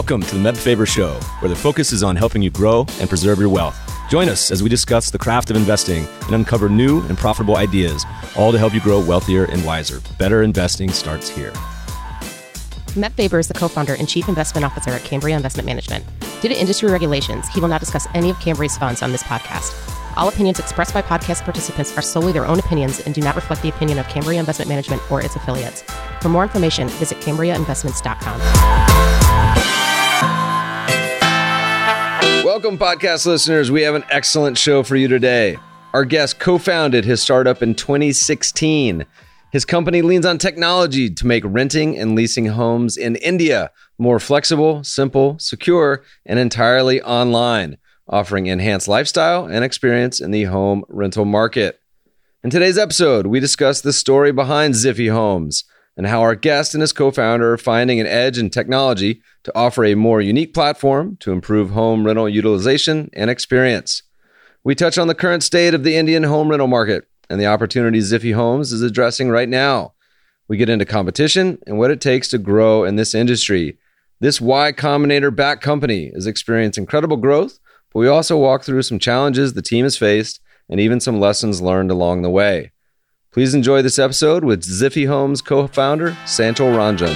Welcome to the Meb Faber Show, where the focus is on helping you grow and preserve your wealth. Join us as we discuss the craft of investing and uncover new and profitable ideas, all to help you grow wealthier and wiser. Better investing starts here. Meb Faber is the co-founder and chief investment officer at Cambria Investment Management. Due to industry regulations, he will not discuss any of Cambria's funds on this podcast. All opinions expressed by podcast participants are solely their own opinions and do not reflect the opinion of Cambria Investment Management or its affiliates. For more information, visit CambriaInvestments.com. Welcome, podcast listeners. We have an excellent show for you today. Our guest co-founded his startup in 2016. His company leans on technology to make renting and leasing homes in India more flexible, simple, secure, and entirely online, offering enhanced lifestyle and experience in the home rental market. In today's episode, we discuss the story behind Ziffy Homes and how our guest and his co-founder are finding an edge in technology to offer a more unique platform to improve home rental utilization and experience. We touch on the current state of the Indian home rental market and the opportunities Ziffy Homes is addressing right now. We get into competition and what it takes to grow in this industry. This Y Combinator-backed company has experienced incredible growth, but we also walk through some challenges the team has faced and even some lessons learned along the way. Please enjoy this episode with Ziffy Homes co-founder, Sanchal Ranjan.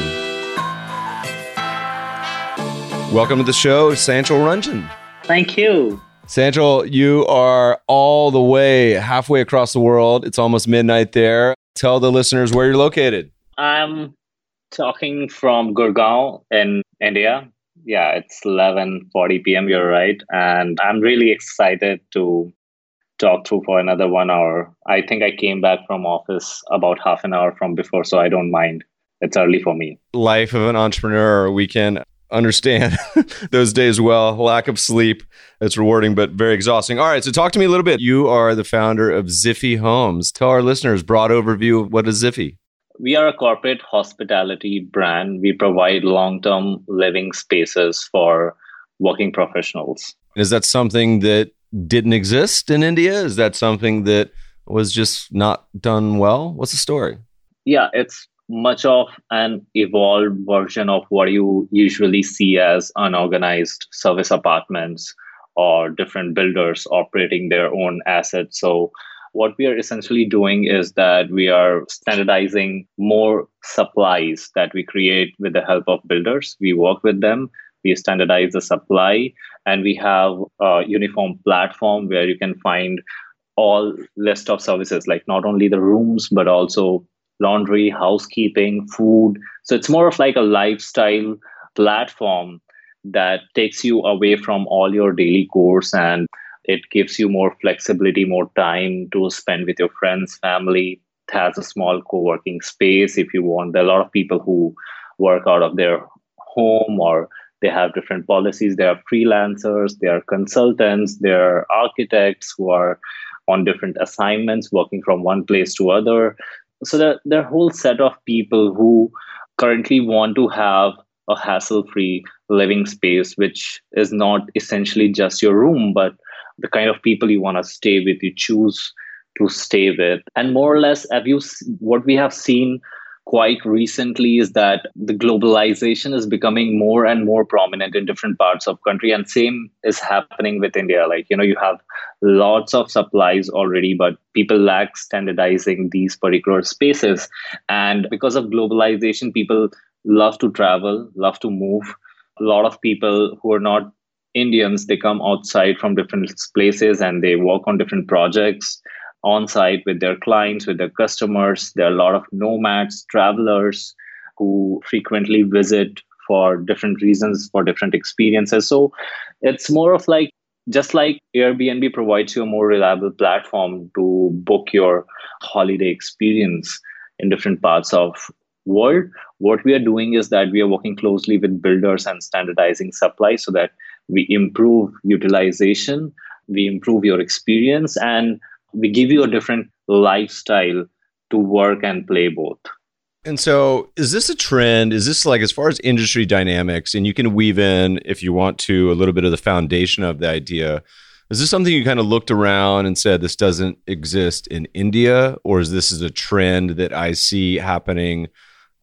Welcome to the show, Sanchal Ranjan. Thank you. Sanchal, you are all the way halfway across the world. It's almost midnight there. Tell the listeners where you're located. I'm talking from Gurgaon in India. Yeah, it's 11:40 p.m. You're right. And I'm really excited to talk through for another 1 hour. I think I came back from office about half an hour from before, so I don't mind. It's early for me. Life of an entrepreneur. We can understand those days well. Lack of sleep. It's rewarding, but very exhausting. All right, so talk to me a little bit. You are the founder of Ziffy Homes. Tell our listeners, broad overview of what is Ziffy? We are a corporate hospitality brand. We provide long-term living spaces for working professionals. Is that something that didn't exist in India? Is that something that was just not done well? What's the story? Yeah, it's much of an evolved version of what you usually see as unorganized service apartments or different builders operating their own assets. So what we are essentially doing is that we are standardizing more supplies that we create with the help of builders. We work with them, we standardize the supply, and we have a uniform platform where you can find all list of services, like not only the rooms, but also laundry, housekeeping, food. So it's more of like a lifestyle platform that takes you away from all your daily chores, and it gives you more flexibility, more time to spend with your friends, family. It has a small co-working space if you want. There are a lot of people who work out of their home, or they have different policies. There are freelancers, there are consultants, there are architects who are on different assignments, working from one place to other. So there are a whole set of people who currently want to have a hassle-free living space, which is not essentially just your room, but the kind of people you want to stay with, you choose to stay with. And more or less, what we have seen quite recently is that the globalization is becoming more and more prominent in different parts of country. And same is happening with India. Like, you have lots of supplies already, but people lack standardizing these particular spaces. And because of globalization, people love to travel, love to move. A lot of people who are not Indians, they come outside from different places and they work on different projects on site with their clients, with their customers. There are a lot of nomads, travelers who frequently visit for different reasons, for different experiences. So it's more of like, just like Airbnb provides you a more reliable platform to book your holiday experience in different parts of world. What we are doing is that we are working closely with builders and standardizing supply so that we improve utilization, we improve your experience, and we give you a different lifestyle to work and play both. And so is this a trend? Is this like, as far as industry dynamics, and you can weave in, if you want to, a little bit of the foundation of the idea, is this something you kind of looked around and said, this doesn't exist in India? Or is this a trend that I see happening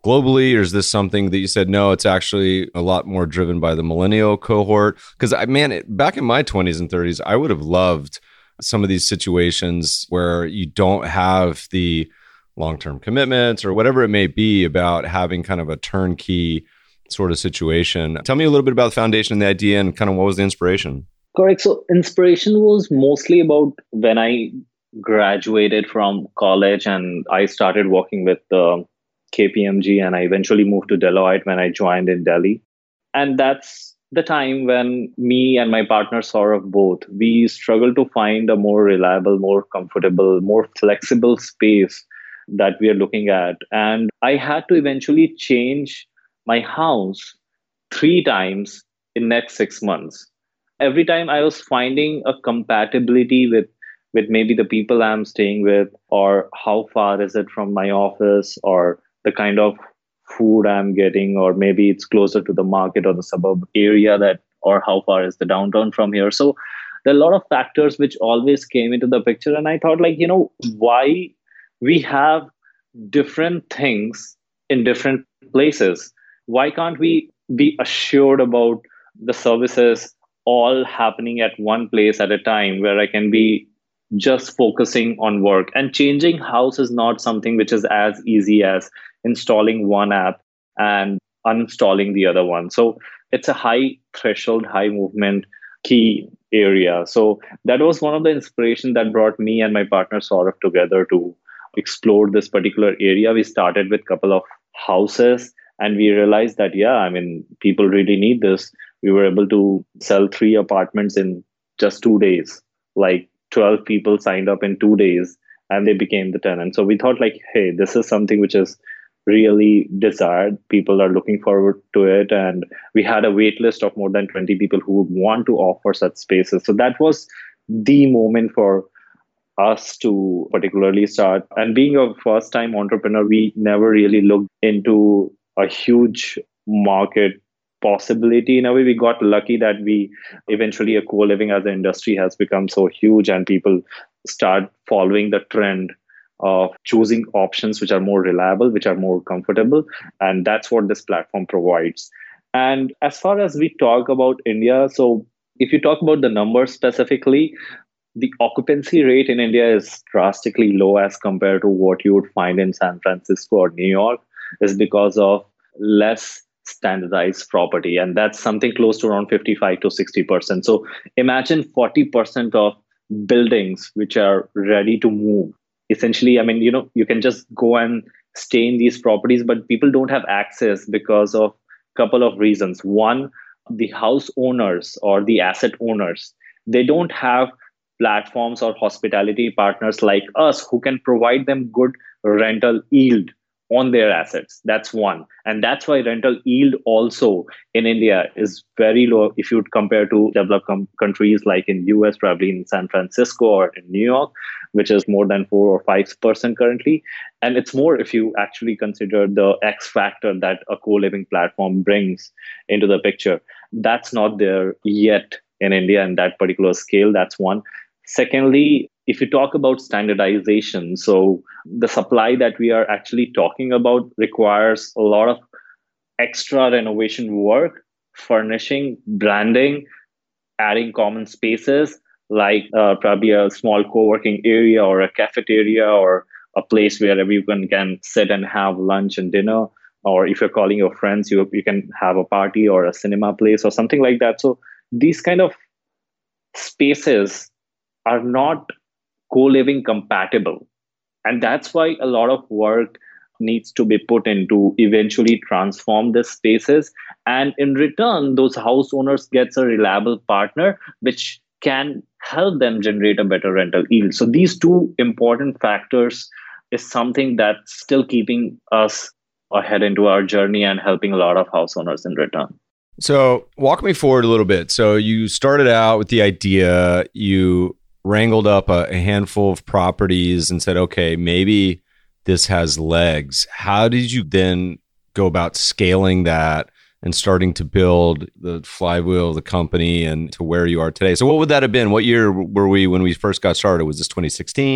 globally, or is this something that you said, no, it's actually a lot more driven by the millennial cohort? Because back in my 20s and 30s, I would have loved some of these situations where you don't have the long-term commitments or whatever it may be about having kind of a turnkey sort of situation. Tell me a little bit about the foundation and the idea and kind of what was the inspiration? Correct. So inspiration was mostly about when I graduated from college and I started working with KPMG, and I eventually moved to Deloitte when I joined in Delhi. And that's the time when me and my partner Saurav both, we struggled to find a more reliable, more comfortable, more flexible space that we are looking at. And I had to eventually change my house 3 times in next 6 months. Every time I was finding a compatibility with maybe the people I'm staying with, or how far is it from my office, or the kind of food I'm getting, or maybe it's closer to the market or the suburb area or how far is the downtown from here. So there are a lot of factors which always came into the picture. And I thought, why we have different things in different places? Why can't we be assured about the services all happening at one place at a time, where I can be just focusing on work? And changing house is not something which is as easy as installing one app and uninstalling the other one. So it's a high threshold, high movement key area. So that was one of the inspiration that brought me and my partner Saurav together to explore this particular area. We started with a couple of houses and we realized that, people really need this. We were able to sell 3 apartments in just 2 days. Like 12 people signed up in 2 days and they became the tenant. So we thought hey, this is something which is really desired. People are looking forward to it. And we had a wait list of more than 20 people who would want to offer such spaces. So that was the moment for us to particularly start. And being a first-time entrepreneur, we never really looked into a huge market possibility. In a way, we got lucky that we eventually a co-living as an industry has become so huge and people start following the trend of choosing options which are more reliable, which are more comfortable. And that's what this platform provides. And as far as we talk about India, so if you talk about the numbers specifically, the occupancy rate in India is drastically low as compared to what you would find in San Francisco or New York, is because of less standardized property. And that's something close to around 55 to 60%. So imagine 40% of buildings which are ready to move. Essentially, you can just go and stay in these properties, but people don't have access because of a couple of reasons. One, the house owners or the asset owners, they don't have platforms or hospitality partners like us who can provide them good rental yield on their assets. That's one. And that's why rental yield also in India is very low if you would compare to developed countries like in US, probably in San Francisco or in New York, which is more than 4 or 5% currently. And it's more if you actually consider the X factor that a co-living platform brings into the picture. That's not there yet in India in that particular scale. That's one. Secondly, if you talk about standardization, so the supply that we are actually talking about requires a lot of extra renovation work, furnishing, branding, adding common spaces like probably a small co-working area or a cafeteria or a place where everyone can sit and have lunch and dinner. Or if you're calling your friends, you can have a party or a cinema place or something like that. So these kind of spaces are not co-living compatible. And that's why a lot of work needs to be put into eventually transform these spaces. And in return, those house owners gets a reliable partner, which can help them generate a better rental yield. So these two important factors is something that's still keeping us ahead into our journey and helping a lot of house owners in return. So walk me forward a little bit. So you started out with the idea, you wrangled up a handful of properties and said, okay, maybe this has legs. How did you then go about scaling that and starting to build the flywheel of the company and to where you are today? So what would that have been? What year were we when we first got started? Was this 2016?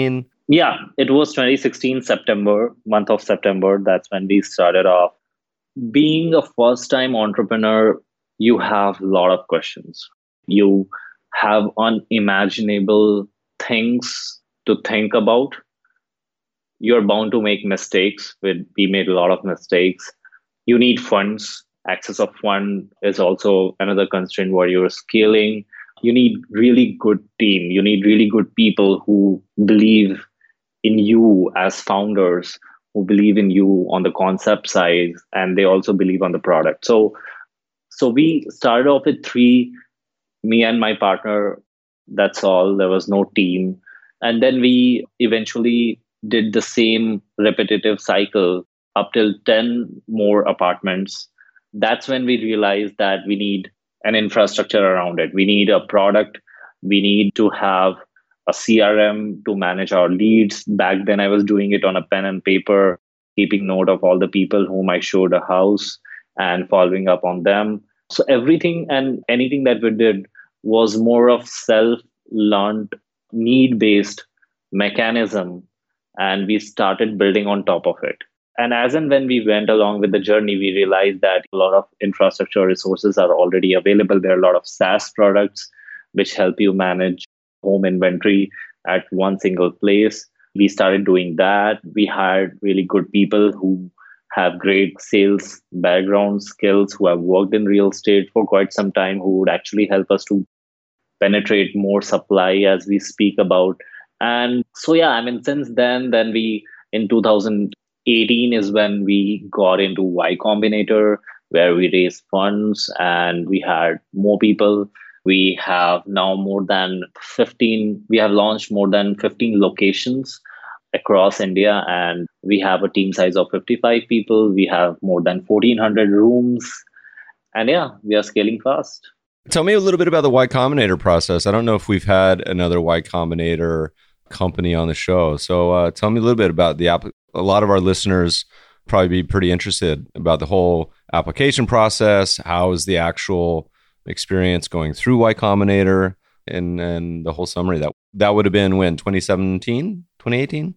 Yeah, it was 2016 September, month of September. That's when we started off. Being a first time entrepreneur, you have a lot of questions. You have unimaginable things to think about. You're bound to make mistakes. We made a lot of mistakes. You need funds. Access of fund is also another constraint where you're scaling. You need really good team. You need really good people who believe in you as founders, who believe in you on the concept side, and they also believe on the product. So we started off with three, me and my partner. That's all. There was no team. And then we eventually did the same repetitive cycle up till 10 more apartments. That's when we realized that we need an infrastructure around it. We need a product. We need to have a CRM to manage our leads. Back then, I was doing it on a pen and paper, keeping note of all the people whom I showed a house and following up on them. So everything and anything that we did was more of self-learned, need-based mechanism, and we started building on top of it. And as and when we went along with the journey, we realized that a lot of infrastructure resources are already available. There are a lot of SaaS products which help you manage home inventory at one single place. We started doing that. We hired really good people who have great sales background skills, who have worked in real estate for quite some time, who would actually help us to penetrate more supply as we speak about. And so, yeah, I mean, since then we, in 2018 is when we got into Y Combinator, where we raised funds and we had more people. We have now we have launched more than 15 locations across India, and we have a team size of 55 people. We have more than 1,400 rooms. And yeah, we are scaling fast. Tell me a little bit about the Y Combinator process. I don't know if we've had another Y Combinator company on the show. So tell me a little bit about the app. A lot of our listeners probably be pretty interested about the whole application process. How is the actual experience going through Y Combinator, and the whole summary? That would have been when, 2017, 2018?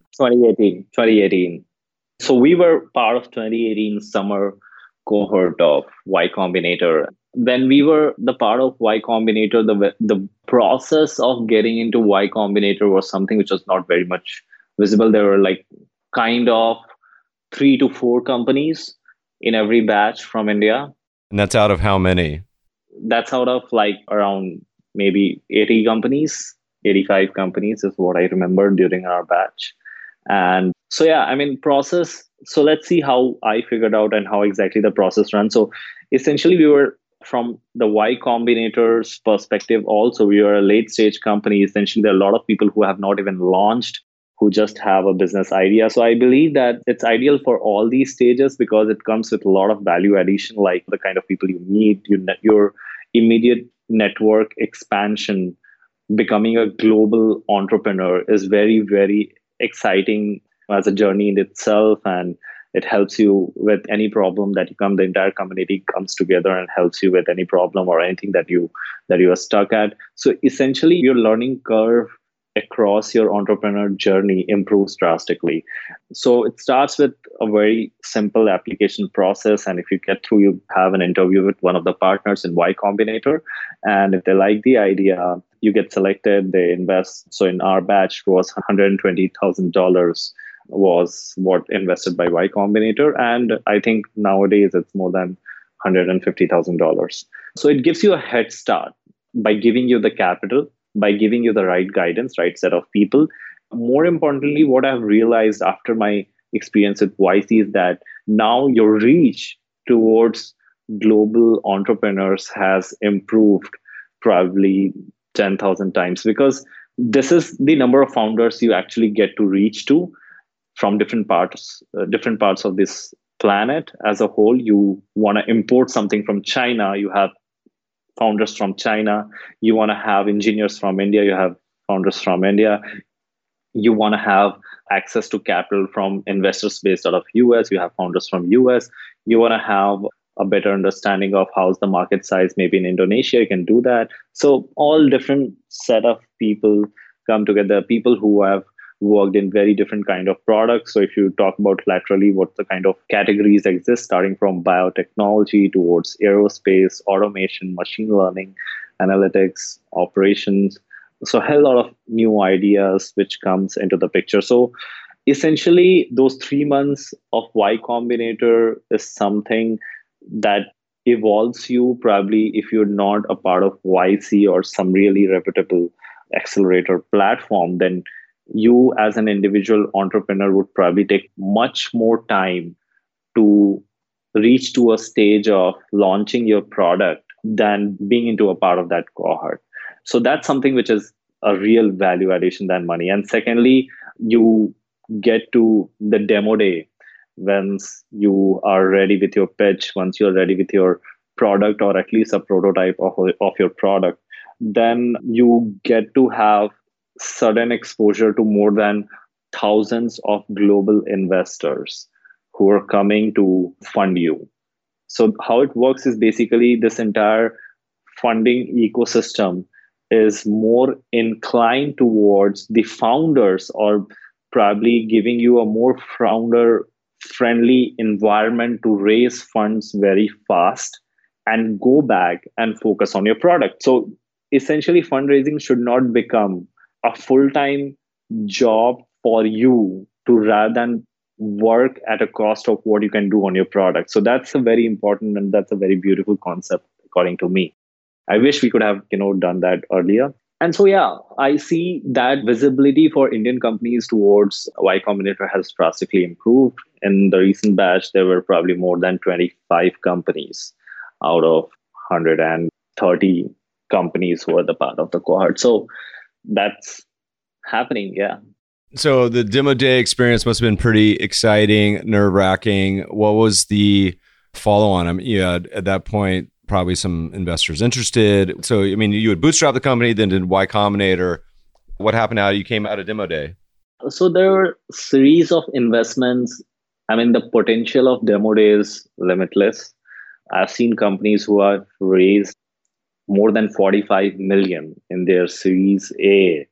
2018. So we were part of 2018 summer cohort of Y Combinator. When we were the part of Y Combinator, the process of getting into Y Combinator was something which was not very much visible. There were like kind of 3 to 4 companies in every batch from India. And that's out of how many? That's out of like around maybe 80 companies, 85 companies is what I remember during our batch. And so, yeah, I mean, process. So let's see how I figured out and how exactly the process runs. So essentially, we were from the Y Combinator's perspective, also, we are a late stage company. Essentially, there are a lot of people who have not even launched, who just have a business idea. So I believe that it's ideal for all these stages because it comes with a lot of value addition, like the kind of people you meet, your immediate network expansion. Becoming a global entrepreneur is very, very exciting as a journey in itself, and it helps you with any problem that you come. The entire community comes together and helps you with any problem or anything that you are stuck at. So essentially, your learning curve across your entrepreneur journey improves drastically. So it starts with a very simple application process, and if you get through, you have an interview with one of the partners in Y Combinator, and if they like the idea, you get selected. They invest. So in our batch, it was $120,000 was what invested by Y Combinator. And I think nowadays it's more than $150,000. So it gives you a head start by giving you the capital, by giving you the right guidance, right set of people. More importantly, what I've realized after my experience with YC is that now your reach towards global entrepreneurs has improved probably 10,000 times, because this is the number of founders you actually get to reach to from different parts of this planet as a whole. You want to import something from China, you have founders from China. You want to have engineers from India, you have founders from India. You want to have access to capital from investors based out of US, you have founders from US. You want to have a better understanding of how's the market size maybe in Indonesia, you can do that. So all different set of people come together, people who have worked in very different kind of products. So if you talk about laterally, what the kind of categories exist, starting from biotechnology towards aerospace, automation, machine learning, analytics, operations. So a hell lot of new ideas which comes into the picture. So essentially, those 3 months of Y Combinator is something that evolves you probably if you're not a part of YC or some really reputable accelerator platform, then you as an individual entrepreneur would probably take much more time to reach to a stage of launching your product than being into a part of that cohort. So that's something which is a real value addition than money. And secondly, you get to the demo day once you are ready with your pitch, once you're ready with your product or at least a prototype of your product, then you get to have sudden exposure to more than thousands of global investors who are coming to fund you. So how it works is basically this entire funding ecosystem is more inclined towards the founders or probably giving you a more founder friendly environment to raise funds very fast and go back and focus on your product. So essentially, fundraising should not become a full-time job for you to rather than work at a cost of what you can do on your product. So that's a very important and that's a very beautiful concept, according to me. I wish we could have, done that earlier. And so, yeah, I see that visibility for Indian companies towards Y Combinator has drastically improved. In the recent batch, there were probably more than 25 companies out of 130 companies who are the part of the cohort. So that's happening, yeah. So the demo day experience must have been pretty exciting, nerve-wracking. What was the follow-on? I mean, yeah, at that point, probably some investors interested. So, I mean, you had bootstrapped the company, then did Y Combinator. What happened now? You came out of demo day. So there were a series of investments. I mean, the potential of demo day is limitless. I've seen companies who have raised more than 45 million in their Series A.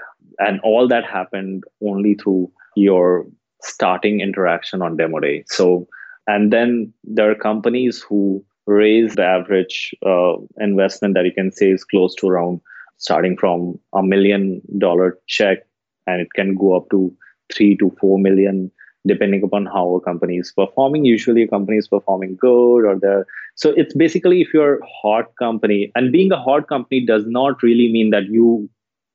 And all that happened only through your starting interaction on demo day. So, and then there are companies who raise the average investment that you can say is close to around starting from $1 million check, and it can go up to 3 to 4 million, depending upon how a company is performing. Usually a company is performing good or the so it's basically if you're a hot company, and being a hot company does not really mean that you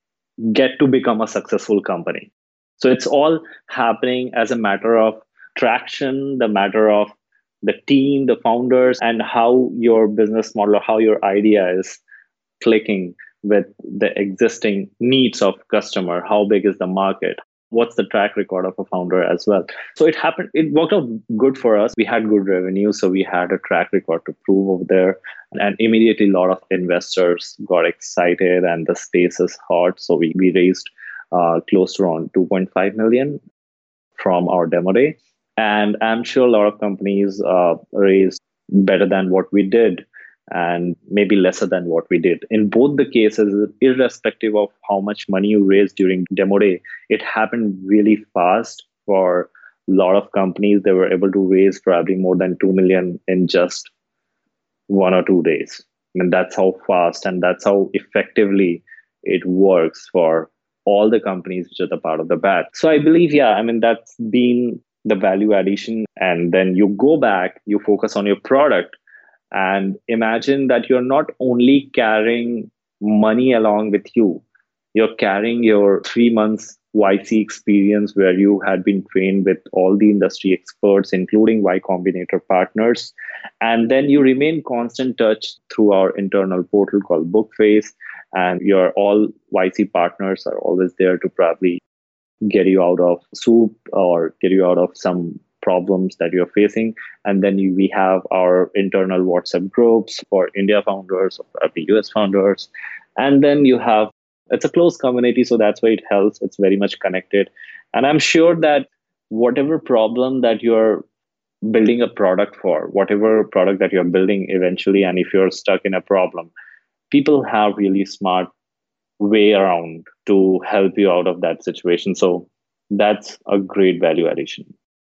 get to become a successful company. So it's all happening as a matter of traction, the matter of the team, the founders, and how your business model or how your idea is clicking with the existing needs of customer. How big is the market? What's the track record of a founder as well? So it happened. It worked out good for us. We had good revenue, so we had a track record to prove over there. And immediately, a lot of investors got excited, and the space is hot. So we raised close to around 2.5 million from our demo day. And I'm sure a lot of companies raised better than what we did and maybe lesser than what we did. In both the cases, irrespective of how much money you raised during demo day, it happened really fast for a lot of companies. They were able to raise probably more than 2 million in just 1 or 2 days. I mean, that's how fast and that's how effectively it works for all the companies which are the part of the batch. So I believe, that's been the value addition. And then you go back, you focus on your product, and imagine that you're not only carrying money along with you, you're carrying your 3 months YC experience where you had been trained with all the industry experts, including Y Combinator partners. And then you remain constant touch through our internal portal called Bookface. And your all YC partners are always there to probably get you out of soup or get you out of some problems that you're facing. And then we have our internal WhatsApp groups for India founders or probably US founders. And then it's a closed community, so that's why it helps. It's very much connected. And I'm sure that whatever problem that you're building a product for, whatever product that you're building eventually, and if you're stuck in a problem, people have really smart way around to help you out of that situation. So that's a great value addition.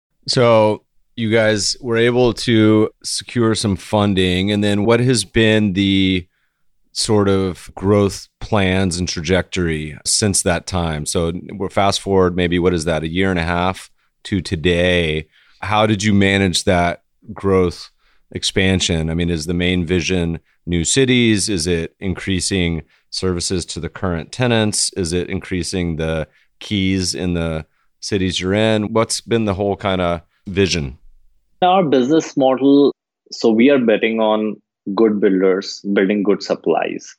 So you guys were able to secure some funding. And then what has been the sort of growth plans and trajectory since that time? So we're fast forward, maybe what is that, a year and a half to today. How did you manage that growth expansion? I mean, is the main vision new cities? Is it increasing services to the current tenants? Is it increasing the keys in the cities you're in? What's been the whole kind of vision? Our business model, so we are betting on good builders building good supplies.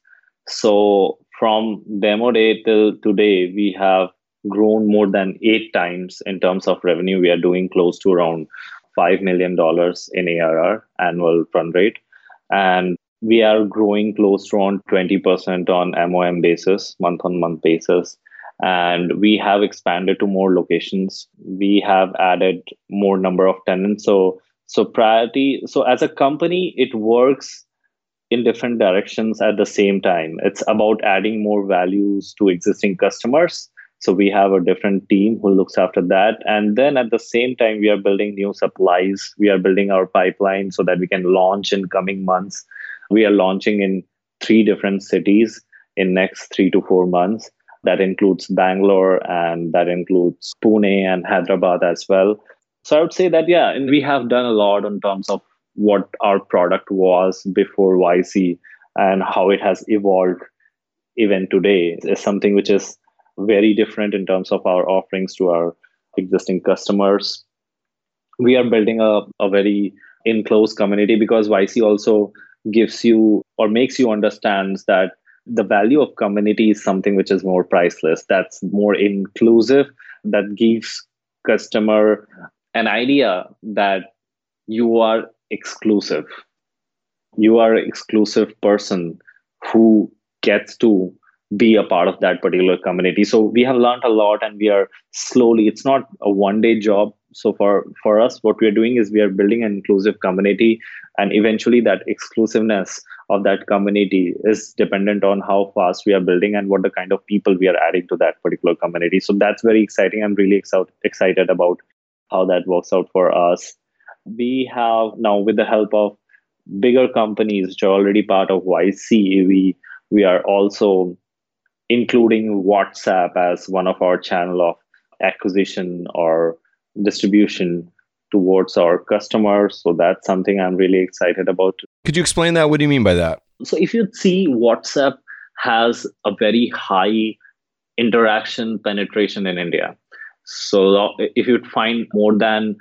So from demo day till today, we have grown more than 8 times in terms of revenue. We are doing close to around $5 million in ARR, annual run rate. And we are growing close to around 20% on MOM basis, month-on-month basis. And we have expanded to more locations. We have added more number of tenants. So priority. So as a company, it works in different directions at the same time. It's about adding more values to existing customers. So we have a different team who looks after that. And then at the same time, we are building new supplies. We are building our pipeline so that we can launch in coming months. We are launching in 3 different cities in next 3 to 4 months. That includes Bangalore and that includes Pune and Hyderabad as well. So I would say that, yeah, and we have done a lot in terms of what our product was before YC and how it has evolved even today. It's something which is very different in terms of our offerings to our existing customers. We are building a very enclosed community because YC also gives you or makes you understand that the value of community is something which is more priceless, that's more inclusive, that gives customer an idea that you are exclusive. You are an exclusive person who gets to be a part of that particular community. So we have learned a lot and we are slowly, it's not a one-day job. So for us, what we are doing is we are building an inclusive community, and eventually that exclusiveness of that community is dependent on how fast we are building and what the kind of people we are adding to that particular community. So that's very exciting. I'm really excited about how that works out for us. We have now, with the help of bigger companies which are already part of YC, we are also including WhatsApp as one of our channel of acquisition or distribution towards our customers. So that's something I'm really excited about. Could you explain that? What do you mean by that? So if you see, WhatsApp has a very high interaction penetration in India. So if you find more than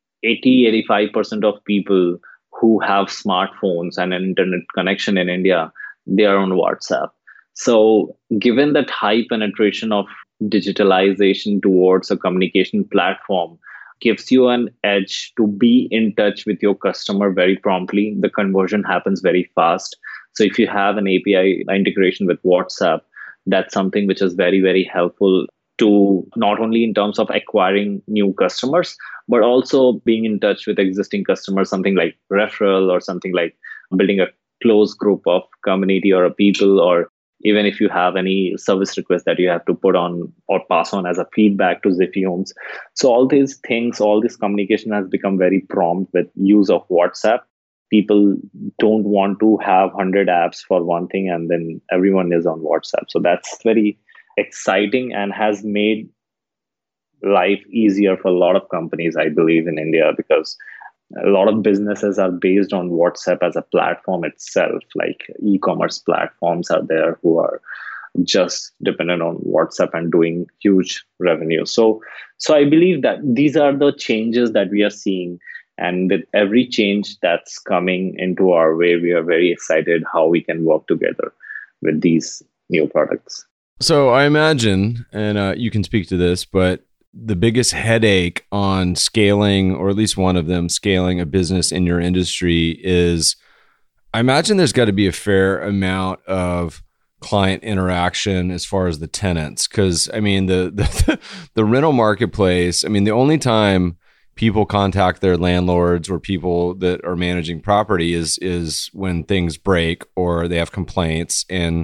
85% of people who have smartphones and an internet connection in India, they are on WhatsApp. So given that high penetration of digitalization towards a communication platform gives you an edge to be in touch with your customer very promptly. The conversion happens very fast. So if you have an API integration with WhatsApp, that's something which is very, very helpful to not only in terms of acquiring new customers, but also being in touch with existing customers, something like referral or something like building a close group of community or a people, or even if you have any service request that you have to put on or pass on as a feedback to Ziffy Homes. So all these things, all this communication has become very prompt with use of WhatsApp. People don't want to have 100 apps for one thing and then everyone is on WhatsApp. So that's very exciting and has made life easier for a lot of companies, I believe, in India, because a lot of businesses are based on WhatsApp as a platform itself. Like e-commerce platforms are there who are just dependent on WhatsApp and doing huge revenue. So I believe that these are the changes that we are seeing. And with every change that's coming into our way, we are very excited how we can work together with these new products. So I imagine, and you can speak to this, but the biggest headache on scaling, or at least one of them, scaling a business in your industry is, I imagine there's got to be a fair amount of client interaction as far as the tenants. Because, I mean, the rental marketplace, I mean, the only time people contact their landlords or people that are managing property is when things break or they have complaints. And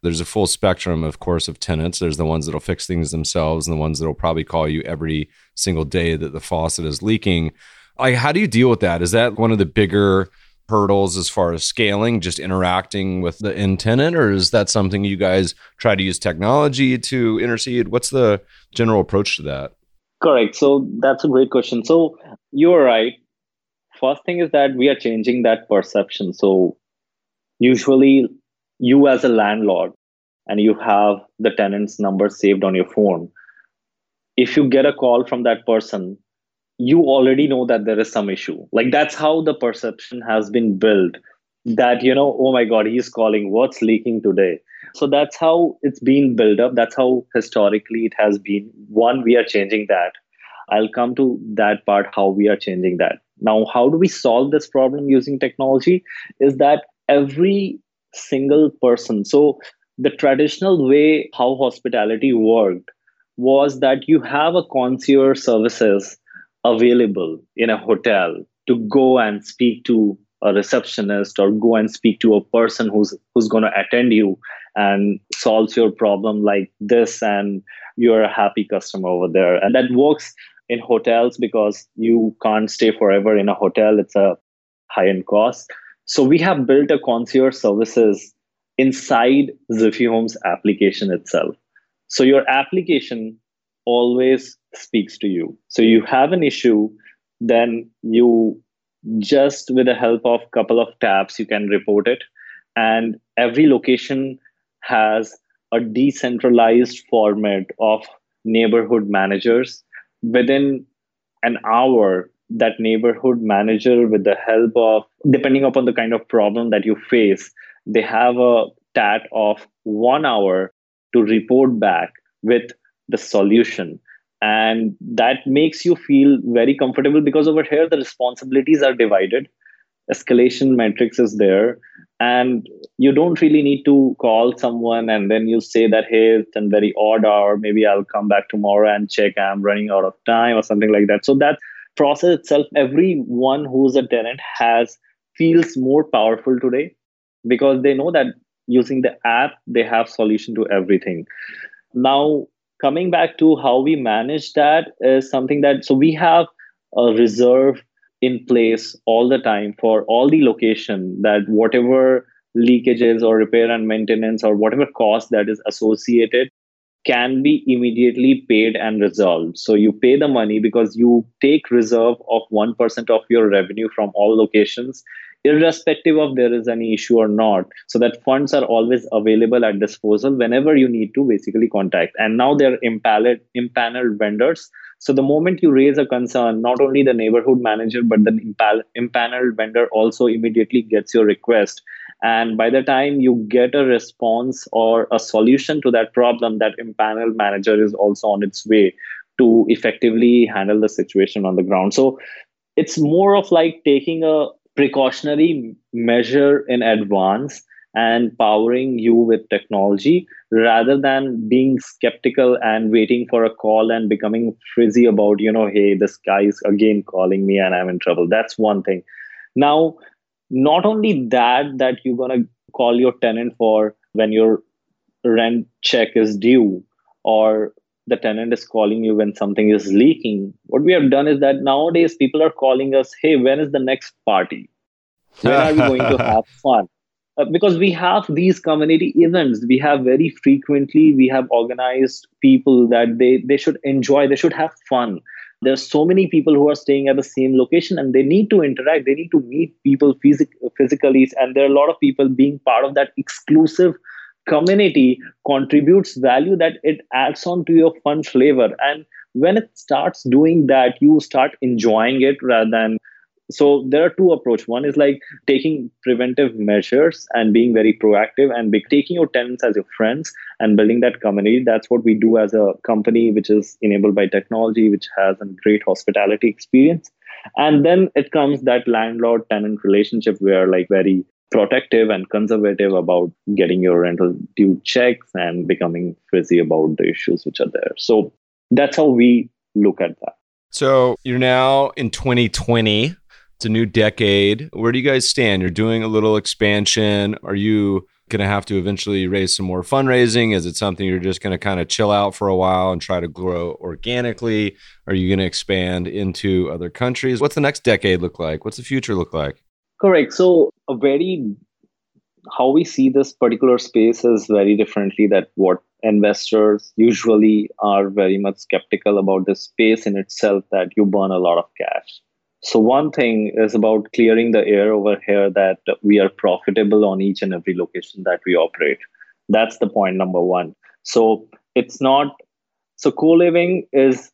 There's a full spectrum, of course, of tenants. There's the ones that'll fix things themselves and the ones that'll probably call you every single day that the faucet is leaking. Like, how do you deal with that? Is that one of the bigger hurdles as far as scaling, just interacting with the end tenant, or is that something you guys try to use technology to intercede? What's the general approach to that? Correct. So that's a great question. So you're right. First thing is that we are changing that perception. So usually you as a landlord and you have the tenant's number saved on your phone. If you get a call from that person, you already know that there is some issue. Like that's how the perception has been built that, oh my God, he's calling, what's leaking today? So that's how it's been built up. That's how historically it has been. One, we are changing that. I'll come to that part, how we are changing that. Now, how do we solve this problem using technology? Is that every single person, so the traditional way how hospitality worked was that you have a concierge services available in a hotel to go and speak to a receptionist or go and speak to a person who's going to attend you and solves your problem like this, and you're a happy customer over there. And that works in hotels because you can't stay forever in a hotel. It's a high-end cost. So we have built a concierge services inside Ziffy Homes application itself. So your application always speaks to you. So you have an issue, then you just with the help of a couple of taps, you can report it. And every location has a decentralized format of neighborhood managers. Within an hour, that neighborhood manager, with the help of, depending upon the kind of problem that you face, they have a TAT of 1 hour to report back with the solution. And that makes you feel very comfortable because over here, the responsibilities are divided. Escalation matrix is there. And you don't really need to call someone and then you say that, hey, it's a very odd hour. Maybe I'll come back tomorrow and check I'm running out of time or something like that. So that process itself, everyone who's a tenant feels more powerful today because they know that using the app, they have solution to everything. Now, coming back to how we manage that is something that, so we have a reserve in place all the time for all the location, that whatever leakages or repair and maintenance or whatever cost that is associated can be immediately paid and resolved. So you pay the money because you take reserve of 1% of your revenue from all locations, irrespective of there is any issue or not. So that funds are always available at disposal whenever you need to basically contact. And now they're impaneled vendors. So the moment you raise a concern, not only the neighborhood manager, but the impaneled vendor also immediately gets your request. And by the time you get a response or a solution to that problem, that impaneled manager is also on its way to effectively handle the situation on the ground. So it's more of like taking a precautionary measure in advance and powering you with technology rather than being skeptical and waiting for a call and becoming frizzy about, hey, this guy is again calling me and I'm in trouble. That's one thing. Now, not only that you're going to call your tenant for when your rent check is due or the tenant is calling you when something is leaking. What we have done is that nowadays people are calling us, hey, when is the next party? When are we going to have fun? Because we have these community events, we have very frequently, we have organized people that they should enjoy, they should have fun. There's so many people who are staying at the same location and they need to interact, they need to meet people physically. And there are a lot of people being part of that exclusive community contributes value that it adds on to your fun flavor. And when it starts doing that, you start enjoying it rather than. So there are two approaches. One is like taking preventive measures and being very proactive and taking your tenants as your friends and building that community. That's what we do as a company, which is enabled by technology, which has a great hospitality experience. And then it comes that landlord-tenant relationship where like very protective and conservative about getting your rental due checks and becoming frizzy about the issues which are there. So that's how we look at that. So you're now in 2020. It's a new decade. Where do you guys stand? You're doing a little expansion. Are you going to have to eventually raise some more fundraising? Is it something you're just going to kind of chill out for a while and try to grow organically? Are you going to expand into other countries? What's the next decade look like? What's the future look like? Correct. So how we see this particular space is very differently that what investors usually are very much skeptical about the space in itself, that you burn a lot of cash. So one thing is about clearing the air over here that we are profitable on each and every location that we operate. That's the point number one. So co-living is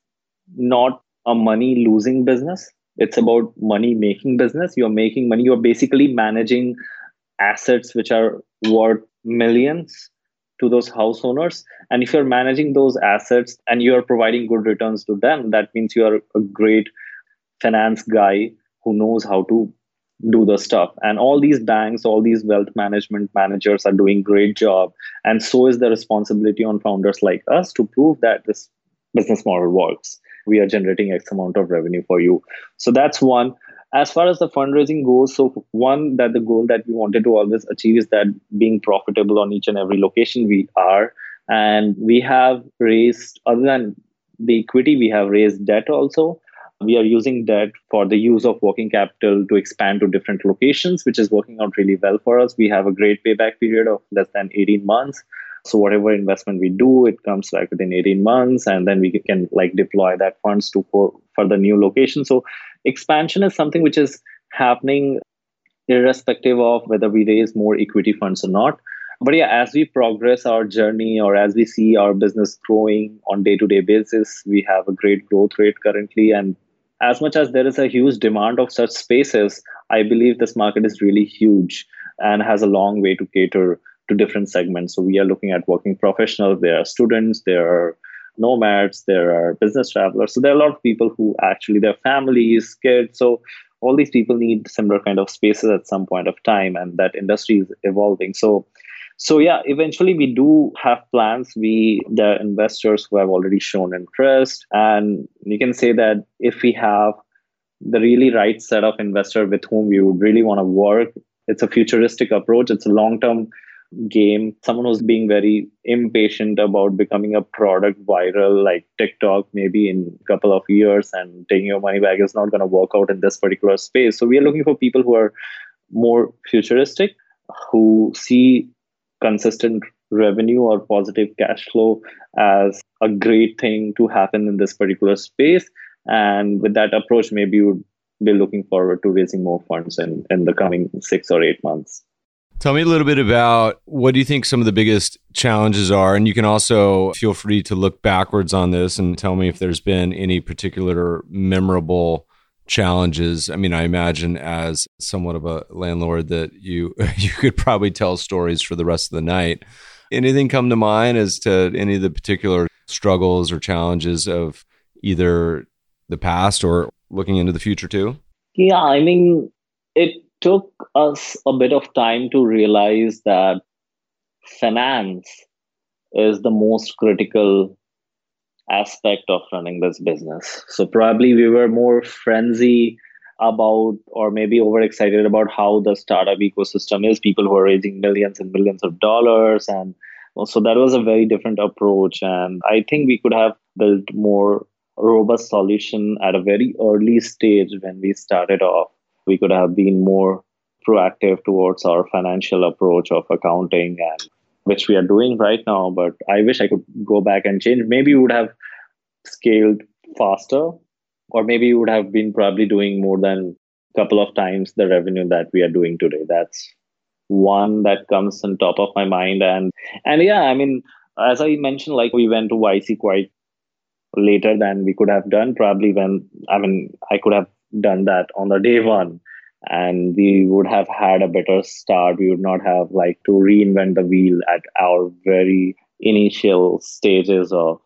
not a money losing business. It's about money making business. You're making money. You're basically managing assets which are worth millions to those house owners. And if you're managing those assets and you're providing good returns to them, that means you are a great finance guy who knows how to do the stuff. And all these banks, all these wealth management managers are doing great job. And so is the responsibility on founders like us to prove that this business model works. We are generating X amount of revenue for you. So that's one. As far as the fundraising goes, so the goal that we wanted to always achieve is that being profitable on each and every location we are. And we have raised, other than the equity, we have raised debt also. We are using debt for the use of working capital to expand to different locations, which is working out really well for us. We have a great payback period of less than 18 months. So whatever investment we do, it comes back within 18 months, and then we can deploy that funds for the new location. So expansion is something which is happening irrespective of whether we raise more equity funds or not. But yeah, as we progress our journey or as we see our business growing on day-to-day basis, we have a great growth rate currently. And as much as there is a huge demand of such spaces, I believe this market is really huge and has a long way to cater to different segments. So we are looking at working professionals, there are students, there are nomads, there are business travelers. So there are a lot of people who actually, their families, kids. So all these people need similar kind of spaces at some point of time, and that industry is evolving. So yeah, eventually we do have plans. There are investors who have already shown interest, and you can say that if we have the really right set of investor with whom we would really want to work, it's a futuristic approach. It's a long-term game. Someone who's being very impatient about becoming a product viral like TikTok maybe in a couple of years and taking your money back is not going to work out in this particular space. So we are looking for people who are more futuristic, who see consistent revenue or positive cash flow as a great thing to happen in this particular space. And with that approach, maybe you would be looking forward to raising more funds in the coming 6 or 8 months. Tell me a little bit about what do you think some of the biggest challenges are? And you can also feel free to look backwards on this and tell me if there's been any particular memorable challenges. I mean, I imagine as somewhat of a landlord that you could probably tell stories for the rest of the night. Anything come to mind as to any of the particular struggles or challenges of either the past or looking into the future too? Yeah, I mean, it took us a bit of time to realize that finance is the most critical aspect of running this business. So probably we were more frenzy about, or maybe overexcited about how the startup ecosystem is, people who are raising millions and millions of dollars. And so that was a very different approach. And I think we could have built more robust solution at a very early stage when we started off. We could have been more proactive towards our financial approach of accounting, and which we are doing right now. But I wish I could go back and change. Maybe we would have scaled faster, or maybe we would have been probably doing more than a couple of times the revenue that we are doing today. That's one that comes on top of my mind. And yeah, I mean, as I mentioned, we went to YC quite later than we could have done. Probably I could have done that on the day one, and we would have had a better start. We would not have to reinvent the wheel at our very initial stages of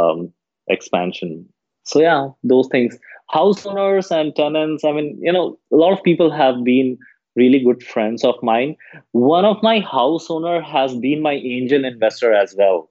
expansion. So yeah, those things. House owners and tenants, I mean, a lot of people have been really good friends of mine. One of my house owner has been my angel investor as well.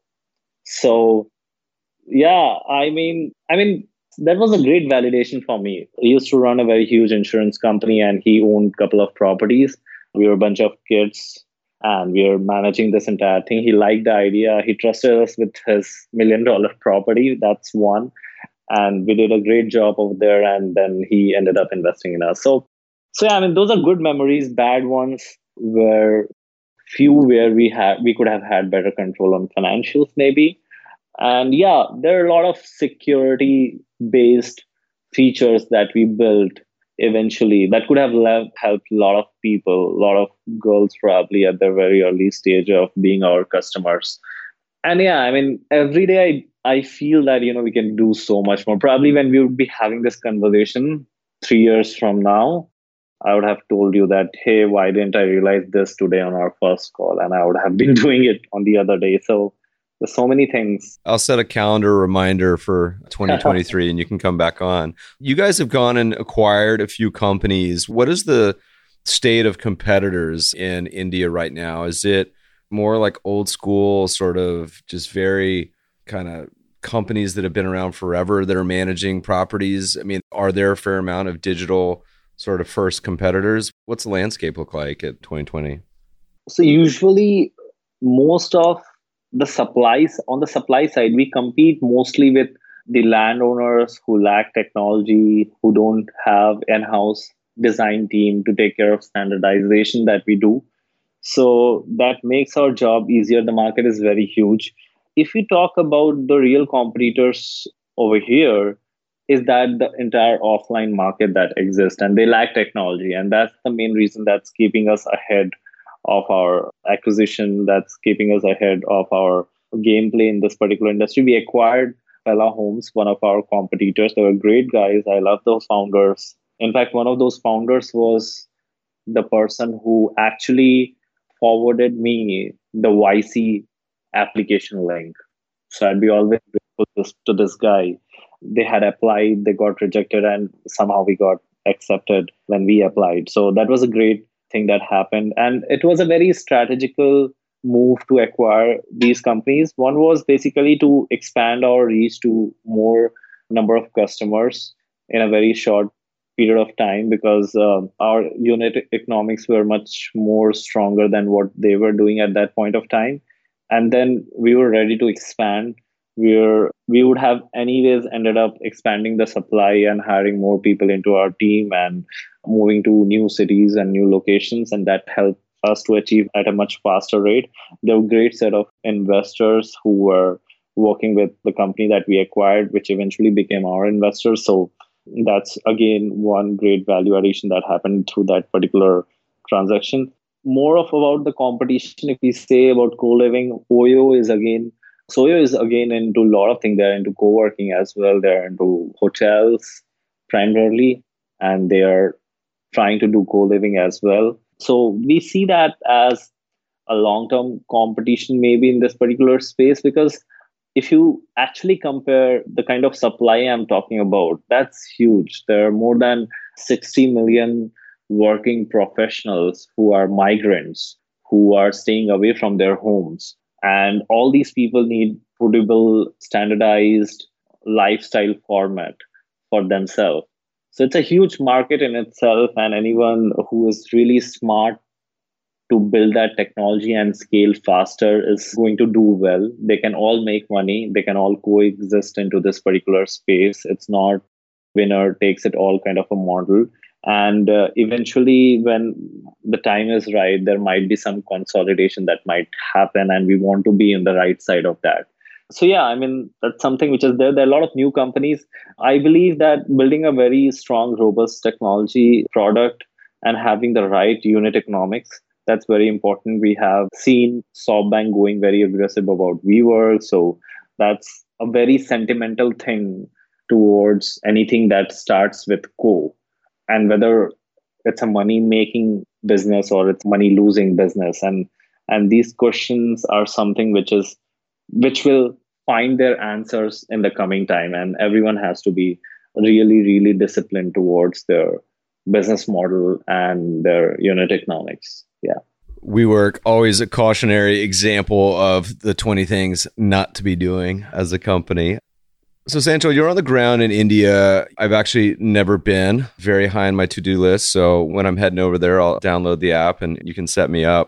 So yeah, I mean, that was a great validation for me. He used to run a very huge insurance company and he owned a couple of properties. We were a bunch of kids and we are managing this entire thing. He liked the idea. He trusted us with his $1 million property. That's one. And we did a great job over there. And then he ended up investing in us. So yeah, I mean, those are good memories. Bad ones were few where we could have had better control on financials maybe. And yeah, there are a lot of security based features that we built eventually that could have helped a lot of people, a lot of girls probably at their very early stage of being our customers. And yeah, I mean, every day I feel that, we can do so much more. Probably when we would be having this conversation 3 years from now, I would have told you that, hey, why didn't I realize this today on our first call? And I would have been doing it on the other day. So there's so many things. I'll set a calendar reminder for 2023 and you can come back on. You guys have gone and acquired a few companies. What is the state of competitors in India right now? Is it more like old school, sort of just very kind of companies that have been around forever that are managing properties? I mean, are there a fair amount of digital sort of first competitors? What's the landscape look like at 2020? So usually most of the supplies on the supply side, we compete mostly with the landowners who lack technology, who don't have in-house design team to take care of standardization that we do. So that makes our job easier. The market is very huge. If you talk about the real competitors over here, is that the entire offline market that exists, and they lack technology. And that's the main reason that's keeping us ahead of our acquisition, that's keeping us ahead of our gameplay in this particular industry. We acquired Fella Homes, one of our competitors. They were great guys. I love those founders. In fact, one of those founders was the person who actually forwarded me the YC application link. So I'd be always grateful to this guy. They had applied, they got rejected, and somehow we got accepted when we applied. So that was a great thing that happened. And it was a very strategical move to acquire these companies. One was basically to expand our reach to more number of customers in a very short period of time, because our unit economics were much more stronger than what they were doing at that point of time. And then we were ready to expand. We would have anyways ended up expanding the supply and hiring more people into our team and moving to new cities and new locations. And that helped us to achieve at a much faster rate. There were a great set of investors who were working with the company that we acquired, which eventually became our investors. So that's, again, one great value addition that happened through that particular transaction. More of about the competition, if we say about co-living, Soyo is again into a lot of things. They're into co-working as well. They're into hotels primarily, and they are trying to do co-living as well. So we see that as a long-term competition maybe in this particular space, because if you actually compare the kind of supply I'm talking about, that's huge. There are more than 60 million working professionals who are migrants, who are staying away from their homes. And all these people need portable, standardized lifestyle format for themselves. So it's a huge market in itself, and anyone who is really smart to build that technology and scale faster is going to do well. They can all make money. They can all coexist into this particular space. It's not winner takes it all kind of a model. And eventually, when the time is right, there might be some consolidation that might happen, and we want to be in the right side of that. So yeah, I mean, that's something which is there. There are a lot of new companies. I believe that building a very strong, robust technology product and having the right unit economics, that's very important. We have seen SoftBank going very aggressive about WeWork. So that's a very sentimental thing towards anything that starts with co. And whether it's a money-making business or it's money-losing business. And these questions are something which will find their answers in the coming time. And everyone has to be really, really disciplined towards their business model and their unit economics. Yeah. WeWork, always a cautionary example of the 20 things not to be doing as a company. So Sanchal, you're on the ground in India. I've actually never been. Very high on my to-do list. So when I'm heading over there, I'll download the app and you can set me up.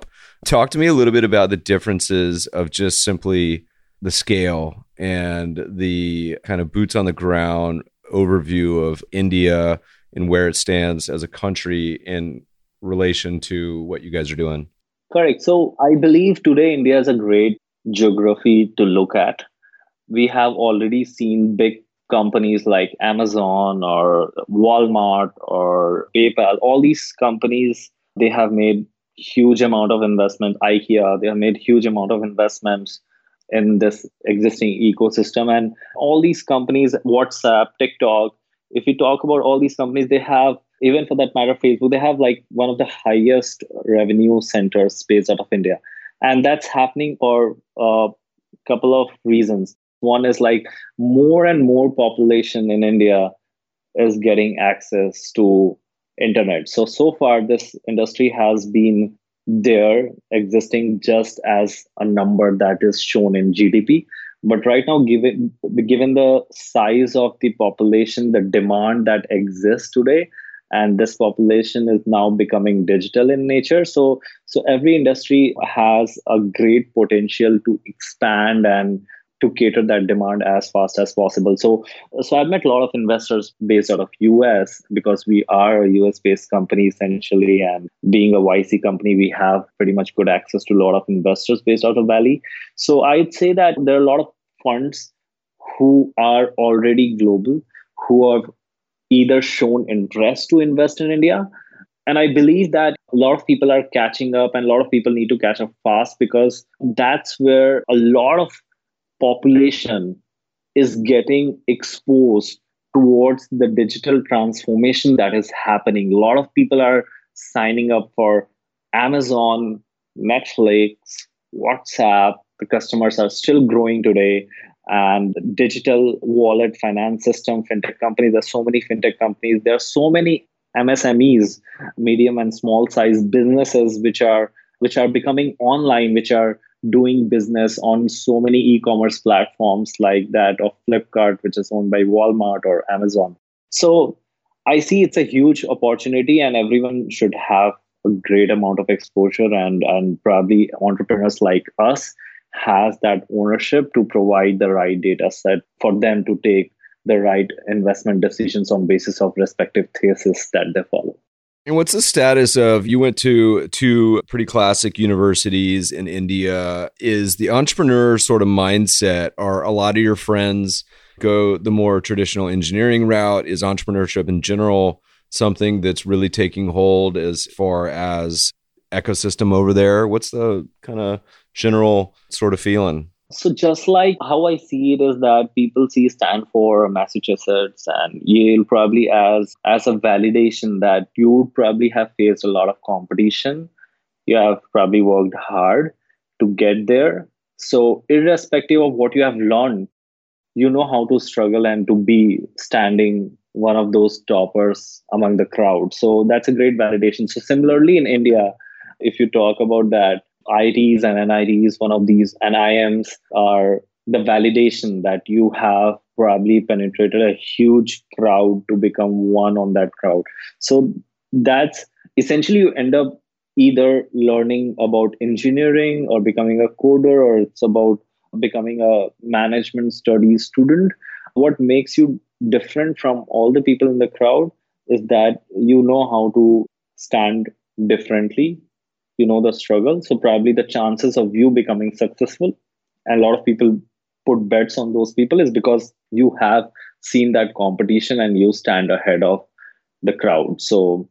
Talk to me a little bit about the differences of just simply the scale and the kind of boots on the ground overview of India and where it stands as a country in relation to what you guys are doing. Correct. So I believe today India is a great geography to look at. We have already seen big companies like Amazon or Walmart or PayPal. All these companies, they have made huge amount of investment. IKEA, they have made huge amount of investments in this existing ecosystem. And all these companies, WhatsApp, TikTok, if you talk about all these companies, they have, even for that matter, Facebook, they have like one of the highest revenue centers based out of India. And that's happening for a couple of reasons. One is like more and more population in India is getting access to internet. So far, this industry has been there existing just as a number that is shown in GDP. But right now, given the size of the population, the demand that exists today, and this population is now becoming digital in nature. So every industry has a great potential to expand and to cater that demand as fast as possible. So I've met a lot of investors based out of US because we are a US based company essentially. And being a YC company, we have pretty much good access to a lot of investors based out of Valley. So I'd say that there are a lot of funds who are already global, who have either shown interest to invest in India. And I believe that a lot of people are catching up and a lot of people need to catch up fast because that's where a lot of population is getting exposed towards the digital transformation that is happening. A lot of people are signing up for Amazon, Netflix, WhatsApp. The customers are still growing today. And digital wallet finance system, fintech companies, there's so many fintech companies. There are so many MSMEs, medium and small size businesses, which are becoming online, which are doing business on so many e-commerce platforms like that of Flipkart, which is owned by Walmart or Amazon. So I see it's a huge opportunity and everyone should have a great amount of exposure and probably entrepreneurs like us has that ownership to provide the right data set for them to take the right investment decisions on basis of respective thesis that they follow. And what's the status of, you went to two pretty classic universities in India, is the entrepreneur sort of mindset? Are a lot of your friends go the more traditional engineering route? Is entrepreneurship in general something that's really taking hold as far as ecosystem over there? What's the kind of general sort of feeling? So just like how I see it is that people see Stanford, Massachusetts, and Yale probably as a validation that you would probably have faced a lot of competition. You have probably worked hard to get there. So irrespective of what you have learned, you know how to struggle and to be standing one of those toppers among the crowd. So that's a great validation. So similarly in India, if you talk about that, IITs and NITs, one of these NIMs are the validation that you have probably penetrated a huge crowd to become one on that crowd. So that's essentially you end up either learning about engineering or becoming a coder, or it's about becoming a management studies student. What makes you different from all the people in the crowd is that you know how to stand differently. You know the struggle. So probably the chances of you becoming successful, and a lot of people put bets on those people, is because you have seen that competition and you stand ahead of the crowd. So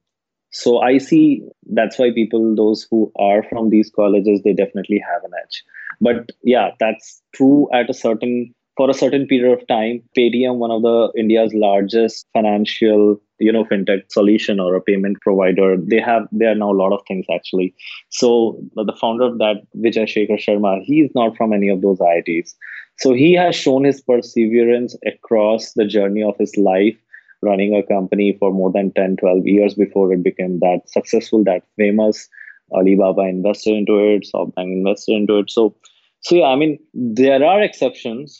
I see that's why people, those who are from these colleges, they definitely have an edge. But yeah, that's true for a certain period of time. Paytm, one of the India's largest financial, fintech solution or a payment provider, they are now a lot of things actually. So the founder of that, Vijay Shekhar Sharma, he is not from any of those IITs. So he has shown his perseverance across the journey of his life, running a company for more than 10, 12 years before it became that successful, that famous. Alibaba invested into it, SoftBank invested into it. So yeah, I mean, there are exceptions,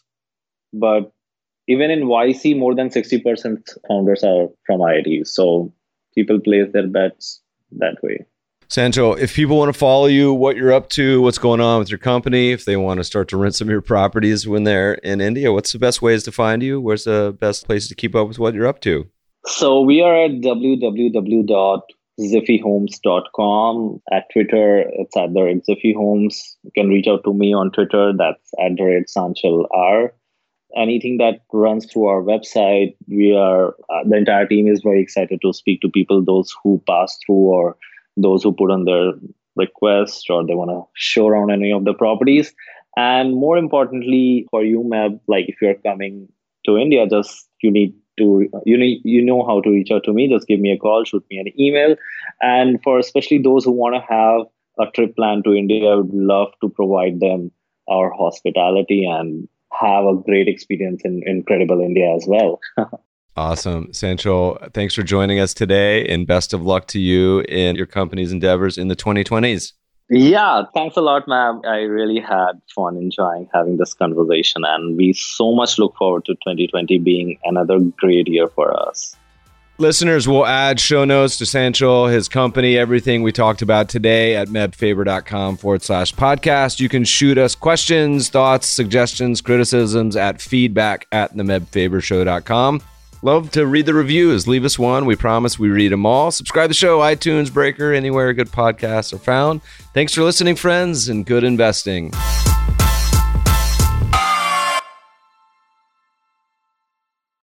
but even in YC, more than 60% founders are from IITs. So people place their bets that way. Sanchal, if people want to follow you, what you're up to, what's going on with your company, if they want to start to rent some of your properties when they're in India, what's the best ways to find you? Where's the best place to keep up with what you're up to? So we are at www.ziffyhomes.com. At Twitter, it's @ZiffyHomes. You can reach out to me on Twitter. That's @SanchalR. Anything that runs through our website, we are the entire team is very excited to speak to people, those who pass through or those who put on their request or they want to show around any of the properties. And more importantly, for you, Meb, like if you're coming to India, just you know how to reach out to me. Just give me a call, shoot me an email. And for especially those who want to have a trip planned to India, I would love to provide them our hospitality and have a great experience in incredible India as well. Awesome. Sanchal, thanks for joining us today, and best of luck to you in your company's endeavors in the 2020s. Yeah, thanks a lot, ma'am. I really had fun enjoying having this conversation, and we so much look forward to 2020 being another great year for us. Listeners, we'll add show notes to Sanchal, his company, everything we talked about today at mebfaber.com/podcast. You can shoot us questions, thoughts, suggestions, criticisms at feedback@themebfabershow.com. Love to read the reviews. Leave us one. We promise we read them all. Subscribe to the show, iTunes, Breaker, anywhere good podcasts are found. Thanks for listening, friends, and good investing.